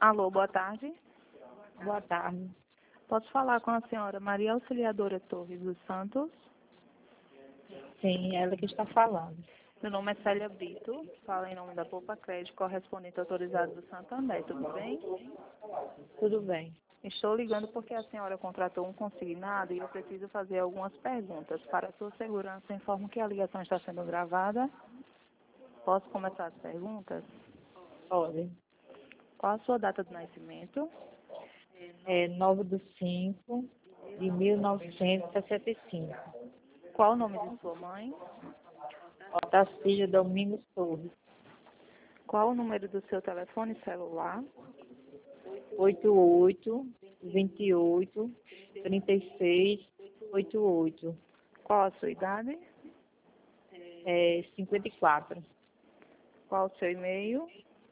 Alô, boa tarde. Boa tarde. Posso falar com a senhora Maria Auxiliadora Torres dos Santos? Sim, ela que está falando. Meu nome é Célia Brito, falo em nome da Poupa Crédito, correspondente autorizado do Santander, tudo bem? Tudo bem. Estou ligando porque a senhora contratou um consignado e eu preciso fazer algumas perguntas. Para a sua segurança, informo que a ligação está sendo gravada. Posso começar as perguntas? Olha, Qual a sua data de nascimento? é 9/5/1965. Qual o nome de sua mãe? Otacília Domingos Torres. Qual o número do seu telefone celular? 88-28-36-88. Qual a sua idade? 54. Qual o seu e-mail?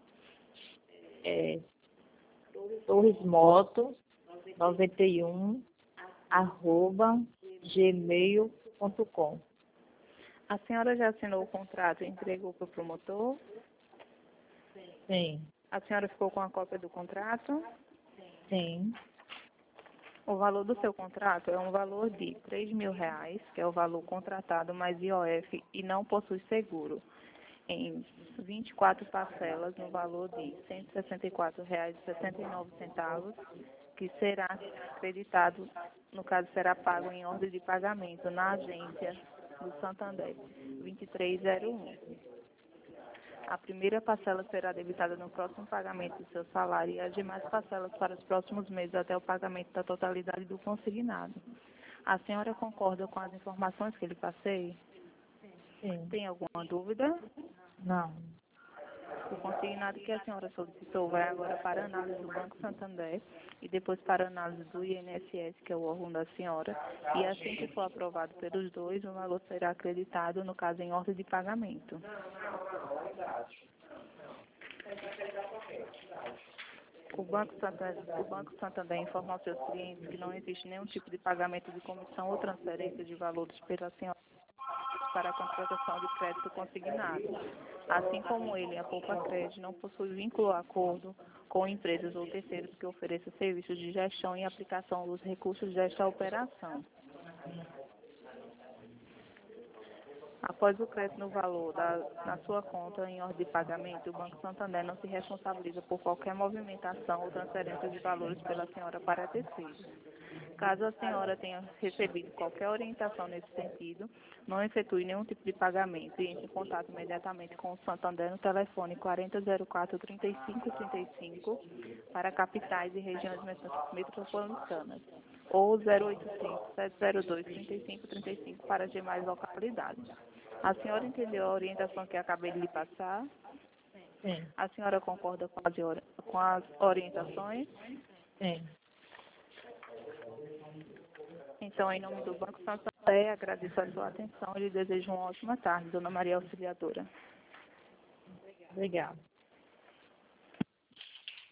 torresmoto91@gmail.com. A senhora já assinou o contrato e entregou para o promotor? Sim, A senhora ficou com a cópia do contrato? sim, O valor do seu contrato é um valor de R$ 3.000, que é o valor contratado mais IOF e não possui seguro, em 24 parcelas no valor de R$ 164,69, que será acreditado, no caso será pago em ordem de pagamento na agência do Santander, 2301. A primeira parcela será debitada no próximo pagamento do seu salário e as demais parcelas para os próximos meses até o pagamento da totalidade do consignado. A senhora concorda com as informações que lhe passei? sim. Tem alguma dúvida? Não. O consignado que a senhora solicitou vai agora para a análise do Banco Santander e depois para a análise do INSS, que é o órgão da senhora, e assim que for aprovado pelos dois, o valor será acreditado, no caso, em ordem de pagamento. O Banco Santander informa aos seus clientes que não existe nenhum tipo de pagamento de comissão ou transferência de valores pela senhora para a contratação de crédito consignado. Assim como ele, a Poupa Crédito não possui vínculo ou acordo com empresas ou terceiros que ofereçam serviços de gestão e aplicação dos recursos desta operação. Após o crédito no valor na sua conta em ordem de pagamento, o Banco Santander não se responsabiliza por qualquer movimentação ou transferência de valores pela senhora para terceiros. Caso a senhora tenha recebido qualquer orientação nesse sentido, não efetue nenhum tipo de pagamento e entre em contato imediatamente com o Santander no telefone 4004-3535 para capitais e regiões metropolitanas ou 0800-702-3535 para as demais localidades. A senhora entendeu a orientação que acabei de lhe passar? Sim, A senhora concorda com as orientações? sim. Então, em nome do Banco Santander, agradeço a sua atenção e lhe desejo uma ótima tarde, Dona Maria Auxiliadora. Obrigada.